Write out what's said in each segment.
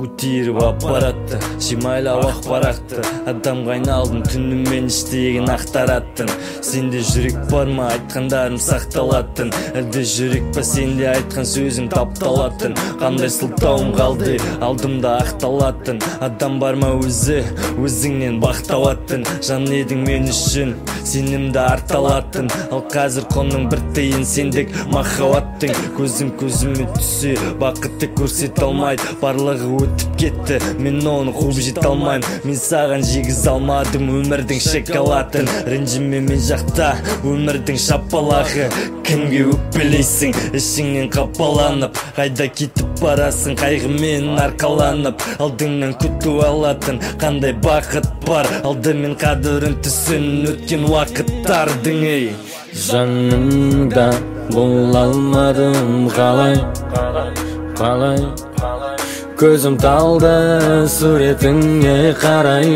көтеріп аппаратты, шимайлап ақпаратты, адамға айналдым түнімен іштеген ақтараттың. Сенде жүрек бар ма, айтқандарым сақталатын, әлде жүрек па сенде айтқан сөзім тапталатын. Қандай сылтауым қалды, алдымда ақталатын, адам бар ма өзіңнен бақталатын. Жан едің мен үшін, сенімді арталатын, ал қазір қоның бір тиын сендік махаббаттың. Көзім көзіме түссе, бақытты көрсете алмайды, барлығы өтіп кетті, мен оны қуып жете алмайым. Мен саған жегіз алмадым өмірдің шоколадын, ренжіме мен жақта өмірдің шапалағы. Кімге өкпелейсің, ішіңнен қапаланып, қайда кетіп барасың, қайғымен арқаланып. Алдыңнан күту алатын қандай бақыт бар, алдымен қадірін түсін өткен уақыттардың. Ей жанымда бола алмадым, қалай көзім талды суретіңе қарай.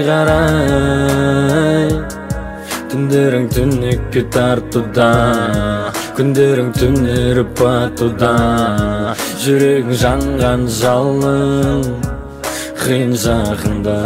Түндерің түнекке тартуда, күндерің түнеріп батуда, жүрегің жанған жалын қиын жақында.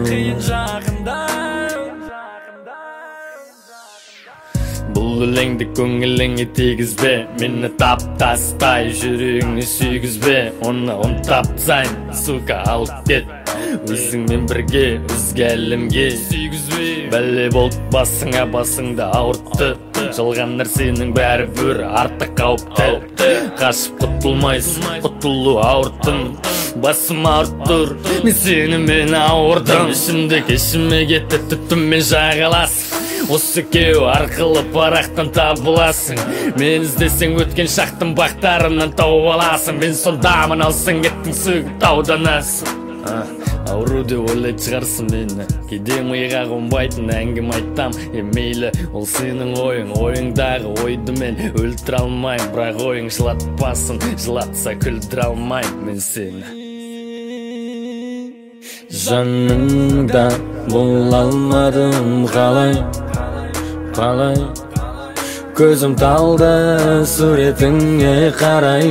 Бұл өлеңді көңіліңе тегізбе, мені тап-тастай жүрегіңе сүйгізбе. Оны ұмтап тастайын, сука, алып кет, өзіңмен бірге өзге әлемге сүйгізбе. Бәле болып басыңа, басыңды ауыртты, жалған нәрсенің бәрі бір артық қауіпті. Қашып құтылмайсың, құтылу ауырттың, басым ауырт тұр, мен сенімен ауырдым. Ішімде кешіме кетті, түтіммен жағаласың, осы кеу арқылы парақтан табыласың. Мен іздесең өткен шақтың бақтарынан тауып аласың. Мен сондамын, алсаң кеттің сүгіп тауданасың. Ауру деп ойлайды шығарсың мені, кейде миға қонбайтын әңгім айтам. Мейлі, ол сенің ойың, ойыңдағы ойды мен өлтіре алмайым, бірақ ойың жылатпасын, жылатса күлдіре алмайым мен сені. Жанымда бола алмадым, қалай көзім талды суретіңе қарай.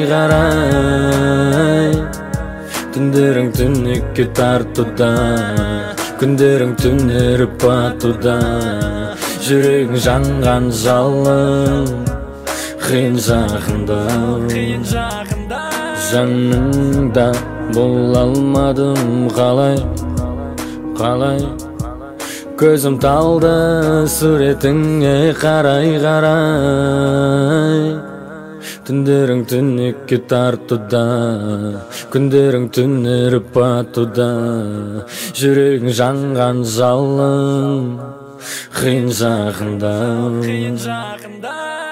Түндерің түнекке тартуда, күндерің түнеріп батуда, жүрегің жанған жалын қиын жақында. Жанымда бола алмадым, қалай көзім талды суретіңе қарай. Түндерің түнекке тартуда, күндерің түнеріп батуда, жүрегің жанған жалын қиын жақында.